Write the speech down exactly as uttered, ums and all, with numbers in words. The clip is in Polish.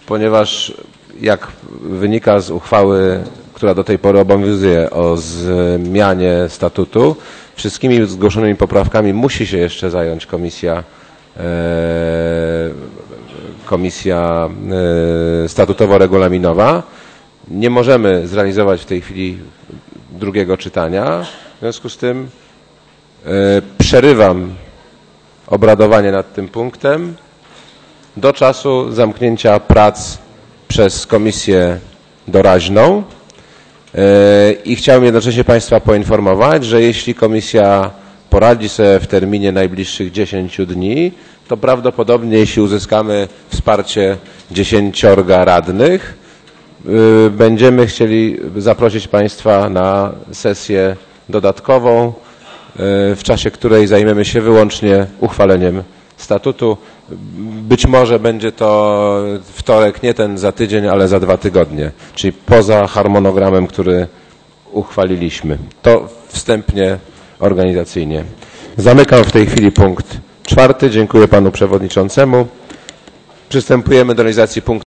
ponieważ jak wynika z uchwały, która do tej pory obowiązuje o zmianie statutu, wszystkimi zgłoszonymi poprawkami musi się jeszcze zająć komisja, e, komisja e, statutowo-regulaminowa. Nie możemy zrealizować w tej chwili drugiego czytania. W związku z tym e, przerywam obradowanie nad tym punktem do czasu zamknięcia prac przez komisję doraźną. I chciałbym jednocześnie Państwa poinformować, że jeśli komisja poradzi sobie w terminie najbliższych dziesięciu dni, to prawdopodobnie jeśli uzyskamy wsparcie dziesięciorga radnych, będziemy chcieli zaprosić Państwa na sesję dodatkową, w czasie której zajmiemy się wyłącznie uchwaleniem statutu. Być może będzie to wtorek, nie ten za tydzień, ale za dwa tygodnie, czyli poza harmonogramem, który uchwaliliśmy. To wstępnie organizacyjnie. Zamykam w tej chwili punkt czwarty. Dziękuję Panu Przewodniczącemu. Przystępujemy do realizacji punktu